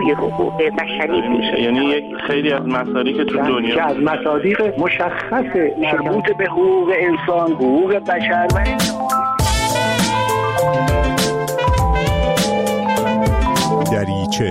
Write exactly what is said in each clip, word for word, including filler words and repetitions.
جمهوری حقوق بشری میشه. یعنی یک خیلی از مسائلی که تو دنیا که از مصادیق مشخص مربوط به حقوق انسان، حقوق بشر و دریچه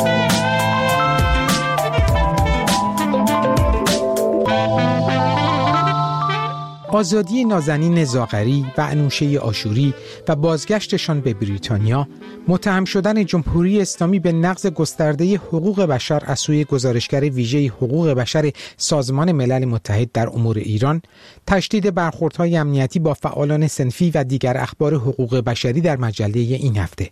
آزادی نازنین زاغری و انوشه آشوری و بازگشتشان به بریتانیا، متهم شدن جمهوری اسلامی به نقض گسترده حقوق بشر از سوی گزارشگر ویژه حقوق بشر سازمان ملل متحد در امور ایران، تشدید برخوردهای امنیتی با فعالان صنفی و دیگر اخبار حقوق بشری در مجله این هفته.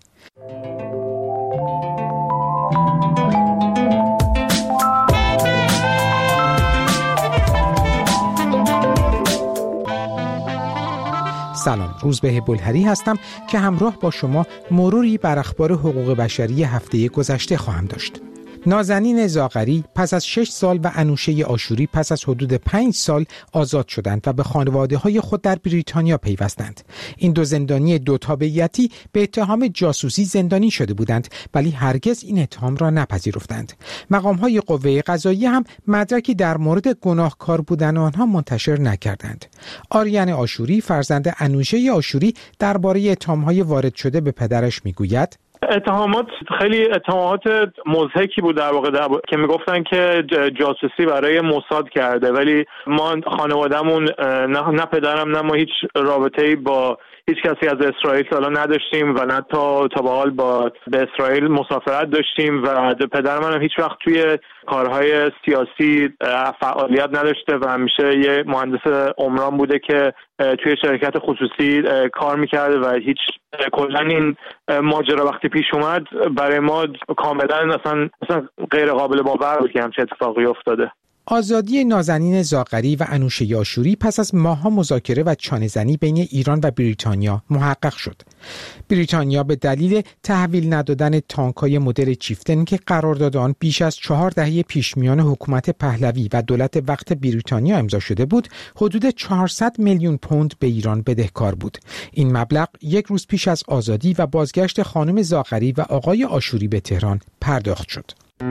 سلام، روزبه بلهری هستم که همراه با شما مروری بر اخبار حقوق بشری هفته گذشته خواهم داشت. نازنین زاغری پس از شش سال و انوشه آشوری پس از حدود پنج سال آزاد شدند و به خانواده‌های خود در بریتانیا پیوستند. این دو زندانی دو تابعیتی به اتهام جاسوسی زندانی شده بودند، ولی هرگز این اتهام را نپذیرفتند. مقام‌های قوه قضاییه هم مدرکی در مورد گناهکار بودن آنها منتشر نکردند. آریان آشوری فرزند انوشه آشوری درباره اتهام‌های وارد شده به پدرش میگوید: اتهامات خیلی اتهامات مضحکی بود در واقع در که میگفتن که جاسوسی برای موساد کرده، ولی ما خانوادهمون نه, نه پدرم نه ما هیچ رابطه‌ای با هیچ کسی از اسرائیل تا الان نداشتیم و نه تا تا به حال با به اسرائیل مسافرت داشتیم و پدر منم هیچ وقت توی کارهای سیاسی فعالیت نداشته و همیشه یه مهندس عمران بوده که توی شرکت خصوصی کار میکرده و هیچ کلا این ماجرا وقتی پیش اومد برای ما کاملا اصلا اصلا غیر قابل باور بود که همچین اتفاقی افتاده. آزادی نازنین زاغری و انوشه آشوری پس از ماه‌ها مذاکره و چانه‌زنی بین ایران و بریتانیا محقق شد. بریتانیا به دلیل تحویل ندادن تانک‌های مدل چیفتن که قرارداد آن بیش از چهار دهه پیش میان حکومت پهلوی و دولت وقت بریتانیا امضا شده بود، حدود چهارصد میلیون پوند به ایران بدهکار بود. این مبلغ یک روز پیش از آزادی و بازگشت خانم زاغری و آقای آشوری به تهران پرداخت شد.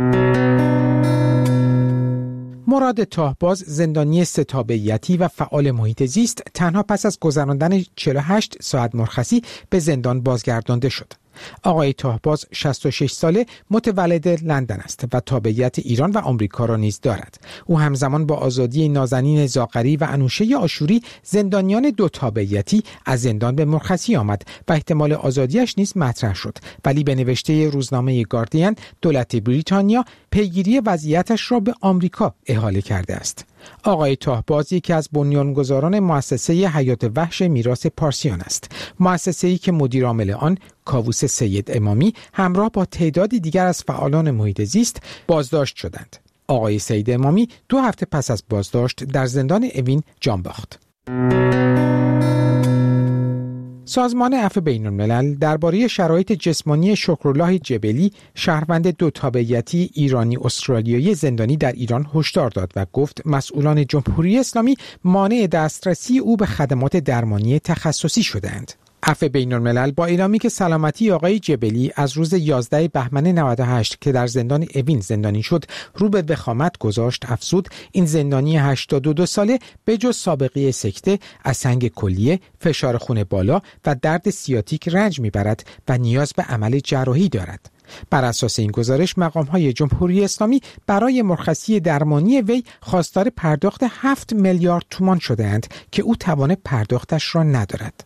مراد طاهباز، زندانی سه تابعیتی و فعال محیط زیست، تنها پس از گذراندن چهل و هشت ساعت مرخصی به زندان بازگردانده شد. آقای طاهباز شصت و شش ساله، متولد لندن است و تابعیت ایران و آمریکا را نیز دارد. او همزمان با آزادی نازنین زاغری و انوشه آشوری، زندانیان دو تابعیتی، از زندان به مرخصی آمد و احتمال آزادیش نیز مطرح شد، ولی به نوشته روزنامه گاردین دولت بریتانیا پیگیری وضعیتش را به آمریکا احاله کرده است. آقای طاهباز یکی از بنیانگذاران مؤسسه حیات وحش میراث پارسیان است، مؤسسه‌ای که مدیر عامل آن کاووس سید امامی همراه با تعدادی دیگر از فعالان محیط زیست بازداشت شدند. آقای سید امامی دو هفته پس از بازداشت در زندان اوین جان باخت. سازمان عفو بین‌الملل درباره شرایط جسمانی شکرالله جبلی، شهروند دو تابعیتی ایرانی استرالیایی زندانی در ایران، هشدار داد و گفت مسئولان جمهوری اسلامی مانع دسترسی او به خدمات درمانی تخصصی شده‌اند. عفو بین‌الملل با اعلامی که سلامتی آقای جبلی از روز یازده بهمن نود و هشت که در زندان اوین زندانی شد رو به وخامت گذاشت، افزود این زندانی هشتاد و دو ساله به جز سابقه سکته از سنگ کلیه، فشار خون بالا و درد سیاتیک رنج میبرد و نیاز به عمل جراحی دارد. بر اساس این گزارش مقام‌های جمهوری اسلامی برای مرخصی درمانی وی خواستار پرداخت هفت میلیارد تومان شده‌اند که او توان پرداختش را ندارد.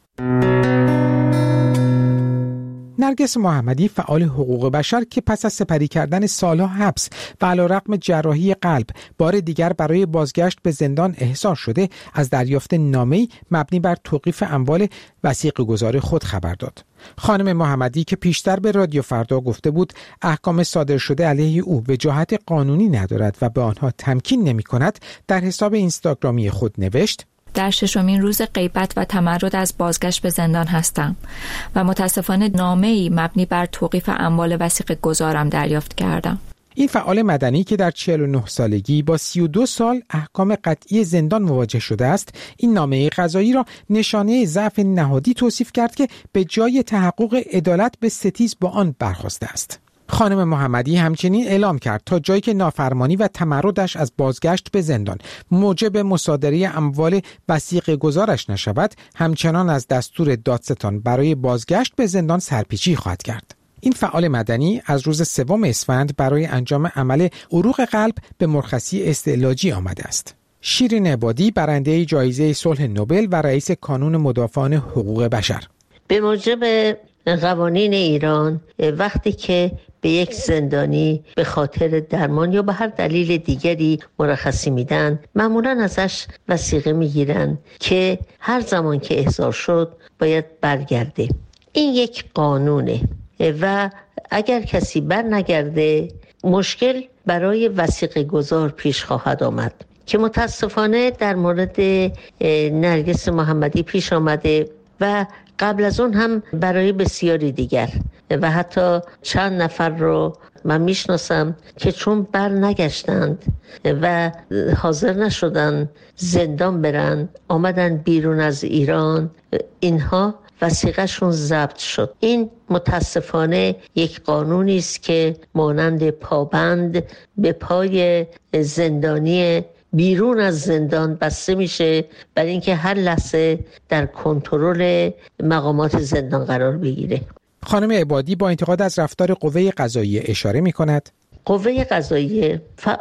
نرگس محمدی، فعال حقوق بشر که پس از سپری کردن سالها حبس و علیرغم جراحی قلب بار دیگر برای بازگشت به زندان احضار شده، از دریافت نامه‌ای مبنی بر توقیف اموال وثیقه گذار خود خبر داد. خانم محمدی که پیشتر به رادیو فردا گفته بود احکام صادر شده علیه او وجاهت قانونی ندارد و به آنها تمکین نمی‌کند، در حساب اینستاگرامی خود نوشت: در ششمین روز غیبت و تمرد از بازگشت به زندان هستم و متاسفانه نامه‌ای مبنی بر توقیف اموال وثیقه گذارم دریافت کردم. این فعال مدنی که در چهل و نه سالگی با سی و دو سال احکام قطعی زندان مواجه شده است، این نامه قضایی را نشانه ضعف نهادی توصیف کرد که به جای تحقق عدالت به ستیز با آن برخاسته است. خانم محمدی همچنین اعلام کرد تا جایی که نافرمانی و تمردش از بازگشت به زندان موجب مصادره اموال وثیقه گذارش نشود، همچنان از دستور دادستان برای بازگشت به زندان سرپیچی خواهد کرد. این فعال مدنی از روز سوم اسفند برای انجام عمل عروق قلب به مرخصی استعلاجی آمده است. شیرین عبادی، برنده جایزه صلح نوبل و رئیس کانون مدافعان حقوق بشر: به موجب قوانین ایران وقتی که به یک زندانی به خاطر درمان یا به هر دلیل دیگری مرخصی میدن، معمولا ازش وثیقه میگیرن که هر زمان که احضار شد باید برگرده. این یک قانونه و اگر کسی بر نگرده مشکل برای وثیقه گذار پیش خواهد آمد که متاسفانه در مورد نرگس محمدی پیش آمده و قبل از اون هم برای بسیاری دیگر و حتی چند نفر رو من میشناسم که چون بر نگشتند و حاضر نشدن زندان برن، آمدن بیرون از ایران، اینها وثیقه‌شون ضبط شد. این متاسفانه یک قانونی است که مانند پابند به پای زندانی بیرون از زندان بسته میشه برای اینکه هر لحظه در کنترل مقامات زندان قرار بگیره. خانم عبادی با انتقاد از رفتار قوه قضاییه اشاره میکند: قوه قضاییه،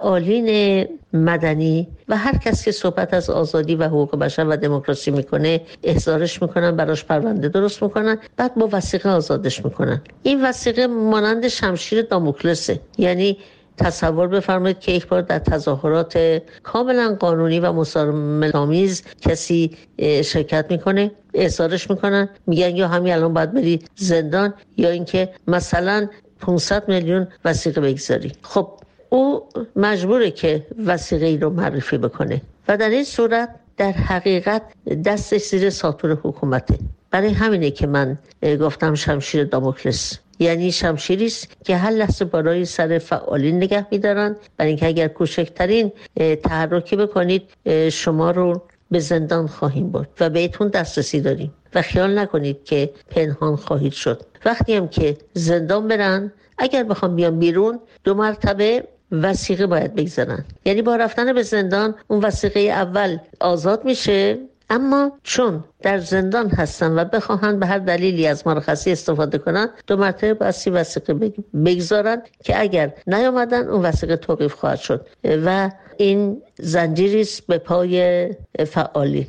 فعالین مدنی و هر کس که صحبت از آزادی و حقوق بشر و دموکراسی میکنه احضارش میکنن، براش پرونده درست میکنن، بعد با وثیقه آزادش میکنن. این وثیقه مانند شمشیر داموکلسه. یعنی تصور بفرمایید که یک بار در تظاهرات کاملا قانونی و مسالمت‌آمیز کسی شرکت میکنه، احضارش میکنن، میگن یا همین الان باید بری زندان یا اینکه مثلا پانصد میلیون وثیقه بگذاری. خب او مجبوره که وثیقه ای رو معرفی بکنه و در این صورت در حقیقت دستش زیر ساطور حکومته. برای همینه که من گفتم شمشیر داموکلس، یعنی شمشیری است که هر لحظه بالای سر فعالین نگه می‌دارن، برای اینکه اگر کوچکترین تحرکی بکنید شما رو به زندان خواهیم برد و بهتون دسترسی داریم و خیال نکنید که پنهان خواهید شد. وقتی هم که زندان برن، اگر بخوام بیان بیرون دو مرتبه وثیقه باید بگذارن. یعنی با رفتن به زندان اون وثیقه اول آزاد میشه، اما چون در زندان هستن و بخواهند به هر دلیلی از مرخصی استفاده کنن، دو مرتبه باید وثیقه بگذارن که اگر نیامدن اون وثیقه توقیف خواهد شد و این زنجیری است به پای فعالی.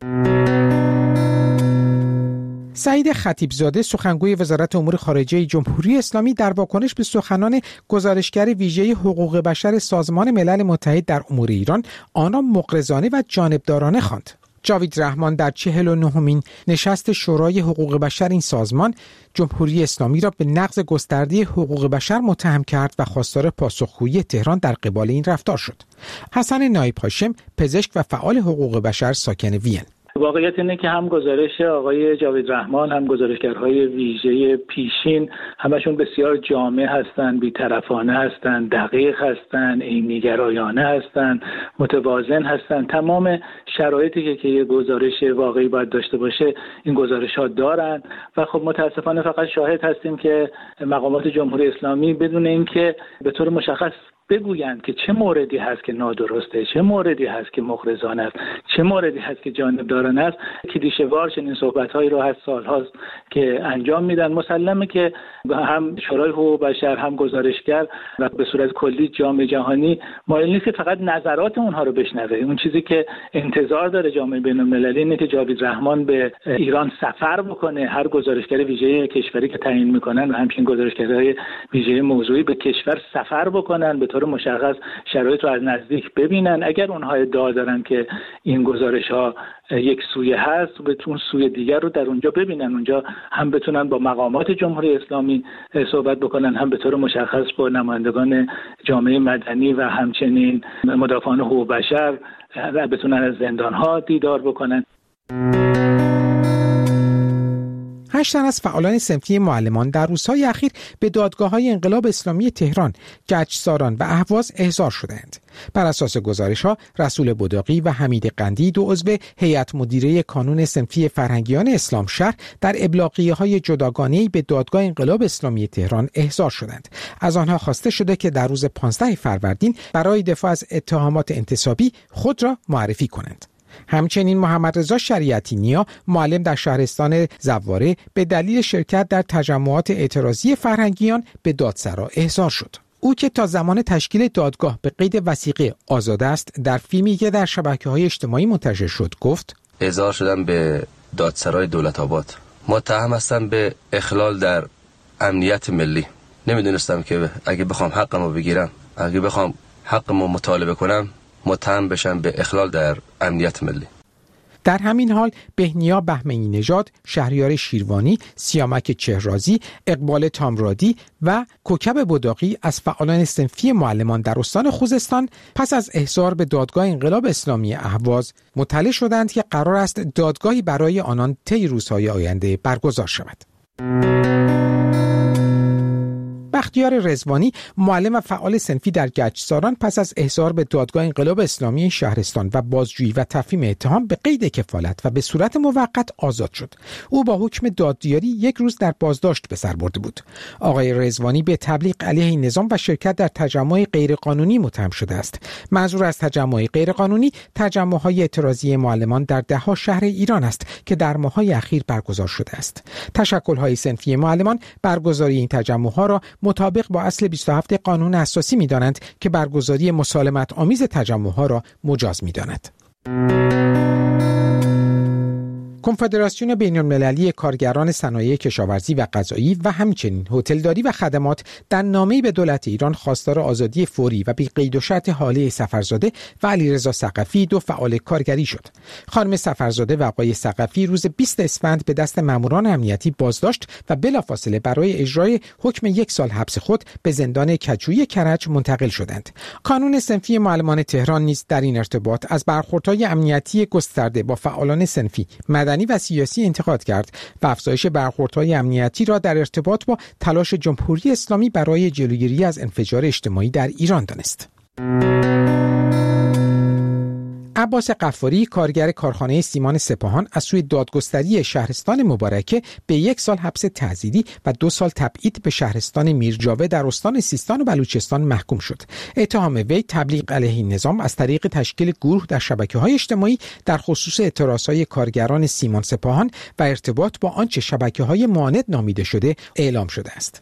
سعید خطیبزاده، سخنگوی وزارت امور خارجه جمهوری اسلامی، در واکنش به سخنان گزارشگر ویژه حقوق بشر سازمان ملل متحد در امور ایران، آنها مغرضانه و جانبدارانه خواند. جاوید رحمان در چهل و نهمین نشست شورای حقوق بشر این سازمان جمهوری اسلامی را به نقض گسترده حقوق بشر متهم کرد و خواستار پاسخگویی تهران در قبال این رفتار شد. حسن نایب هاشم، پزشک و فعال حقوق بشر ساکن وین: واقعیت اینه که هم گزارش آقای جاوید رحمان، هم گزارشگرهای ویژه پیشین، همشون بسیار جامع هستند، بی‌طرفانه هستند، دقیق هستند، عینی‌گرایانه هستند، متوازن هستند. تمام شرایطی که یه گزارش واقعی باید داشته باشه این گزارش‌ها دارن و خب متاسفانه فقط شاهد هستیم که مقامات جمهوری اسلامی بدون اینکه به طور مشخص بگویند که چه موردی هست که نادرسته، چه موردی هست که مغرضانه است، چه موردی هست که جانبدارانه است، کلیشه‌وار چنین صحبت‌هایی رو از سال‌هاست که انجام میدن. مسلمه که هم شورای حقوق بشر، هم گزارشگر و به صورت کلی جامعه جهانی مایل نیست که فقط نظرات اونها رو بشنوه. اون چیزی که انتظار داره جامعه بین‌المللی اینه که جاوید رحمان به ایران سفر بکنه، هر گزارشگر ویژه کشوری که تعیین میکنن و همچنین گزارشگرای ویژه موضوعی به کشور سفر بکنن، به طور مشخص شرایط رو از نزدیک ببینن. اگر اونها ادعا دارن که این گزارش‌ها یک سویه هست، به اون سوی دیگر رو در اونجا ببینن، اونجا هم بتونن با مقامات جمهوری اسلامی صحبت بکنن، هم به طور مشخص با نمایندگان جامعه مدنی و همچنین مدافعان حقوق بشر و بتونن از زندان‌ها دیدار بکنن. هشت تن از فعالان صنفی معلمان در روزهای اخیر به دادگاه‌های انقلاب اسلامی تهران، گچساران و اهواز احضار شدند. بر اساس گزارش‌ها، رسول بداقی و حمید قندی، دو عضو هیئت مدیره کانون صنفی فرهنگیان اسلام شهر، در ابلاغیه‌های جداگانه‌ای به دادگاه انقلاب اسلامی تهران احضار شدند. از آنها خواسته شده که در روز پانزدهم فروردین برای دفاع از اتهامات انتصابی خود را معرفی کنند. همچنین محمد رضا شریعتی نیا، معلم در شهرستان زواره، به دلیل شرکت در تجمعات اعتراضی فرهنگیان به دادسرا احضار شد. او که تا زمان تشکیل دادگاه به قید وثیقه آزاد است، در فیلمی که در شبکه‌های اجتماعی منتشر شد گفت: احضار شدم به دادسرای دولت‌آباد. متهم هستم به اخلال در امنیت ملی. نمیدونستم که اگه بخوام حقمو بگیرم، اگه بخوام حقمو مطالبه کنم، متهم بشم به اخلال در امنیت ملی. در همین حال بهنیا بهمنی نژاد، شهریار شیروانی، سیامک چهرازی، اقبال تامرادی و کوکب بداقی از فعالان صنفی معلمان در استان خوزستان پس از احضار به دادگاه انقلاب اسلامی اهواز مطلع شدند که قرار است دادگاهی برای آنان طی روزهای آینده برگزار شود. بختیار رضوانی، معلم و فعال صنفی در گچساران، پس از احضار به دادگاه انقلاب اسلامی شهرستان و بازجویی و تفهیم اتهام به قید کفالت و به صورت موقت آزاد شد. او با حکم دادیاری یک روز در بازداشت به سر برده بود. آقای رضوانی به تبلیغ علیه نظام و شرکت در تجمع غیرقانونی متهم شده است. منظور از تجمع غیرقانونی تجمع‌های اعتراضی معلمان در ده‌ها شهر ایران است که در ماه‌های اخیر برگزار شده است. تشکل‌های صنفی معلمان برگزاری این تجمع‌ها را مطابق با اصل بیست و هفت قانون اساسی می‌دانند که برگزاری مسالمت آمیز تجمع‌ها را مجاز می‌داند. کنفدراسیون بین‌المللی کارگران صنایع کشاورزی و غذایی و همچنین هتلداری و خدمات در نامه‌ای به دولت ایران خواستار آزادی فوری و بی قید و شرط حاله سفرزاده و علیرضا ثقفی، دو فعال کارگری شد. خانم سفرزاده و آقای ثقفی روز بیست اسفند به دست ماموران امنیتی بازداشت و بلافاصله برای اجرای حکم یک سال حبس خود به زندان کجویی کرج منتقل شدند. کانون صنفی معلمان تهران نیز در این ارتباط از برخوردهای امنیتی گسترده با فعالان صنفی، مدنی و سیاسی انتقاد کرد و افزایش برخوردهای امنیتی را در ارتباط با تلاش جمهوری اسلامی برای جلوگیری از انفجار اجتماعی در ایران دانست. عباس غفاری، کارگر کارخانه سیمان سپاهان، از سوی دادگستری شهرستان مبارکه به یک سال حبس تعزیری و دو سال تبعید به شهرستان میرجاوه در استان سیستان و بلوچستان محکوم شد. اتهام وی تبلیغ علیه نظام از طریق تشکیل گروه در شبکه‌های اجتماعی در خصوص اعتراضهای کارگران سیمان سپاهان و ارتباط با آنچه شبکه‌های معاند نامیده شده اعلام شده است.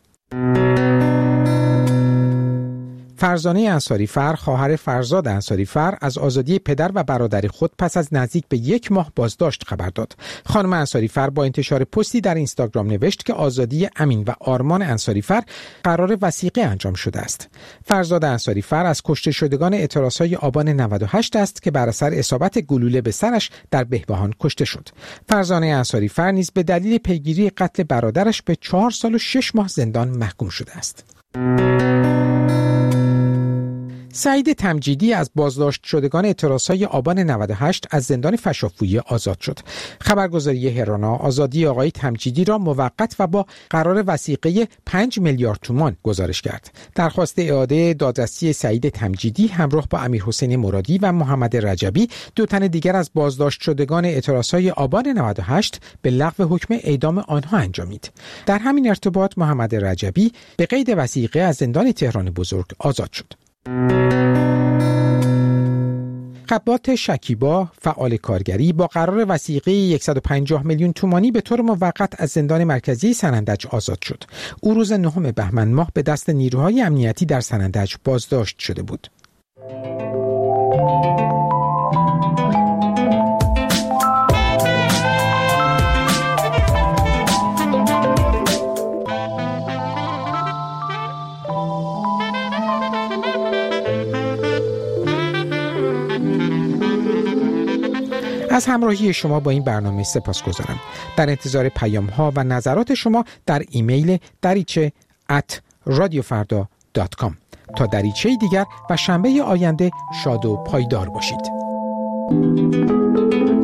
فرزانه انصاریفر، خواهر فرزاد انصاریفر، از آزادی پدر و برادر خود پس از نزدیک به یک ماه بازداشت خبر داد. خانم انصاریفر با انتشار پستی در اینستاگرام نوشت که آزادی امین و آرمان انصاریفر قرار وثیقه انجام شده است. فرزاد انصاریفر از کشته شدگان اعتراضهای آبان نود و هشت است که بر اثر اصابت گلوله به سرش در بهبهان کشته شد. فرزانه انصاریفر نیز به دلیل پیگیری قتل برادرش به چهار سال و شش ماه زندان محکوم شده است. سعید تمجیدی از بازداشت شدگان اعتراضهای آبان نود و هشت از زندان فشافویه آزاد شد. خبرگزاری هرانا آزادی آقای تمجیدی را موقت و با قرار وثیقه پنج میلیارد تومان گزارش کرد. درخواست اعاده دادرسی سعید تمجیدی همراه با امیرحسین مرادی و محمد رجبی، دو تن دیگر از بازداشت شدگان اعتراضهای آبان نود و هشت، به لغو حکم اعدام آنها انجامید. در همین ارتباط محمد رجبی به قید وثیقه از زندان تهران بزرگ آزاد شد. خبات شکیبا، فعال کارگری، با قرار وثیقه صد و پنجاه میلیون تومانی به طور موقت از زندان مرکزی سنندج آزاد شد. او روز نهم بهمن ماه به دست نیروهای امنیتی در سنندج بازداشت شده بود. از همراهی شما با این برنامه سپاسگزارم. در انتظار پیام ها و نظرات شما در ایمیل دریچه ات رادیو فردا دات کام. تا دریچه دیگر و شنبه آینده شاد و پایدار باشید.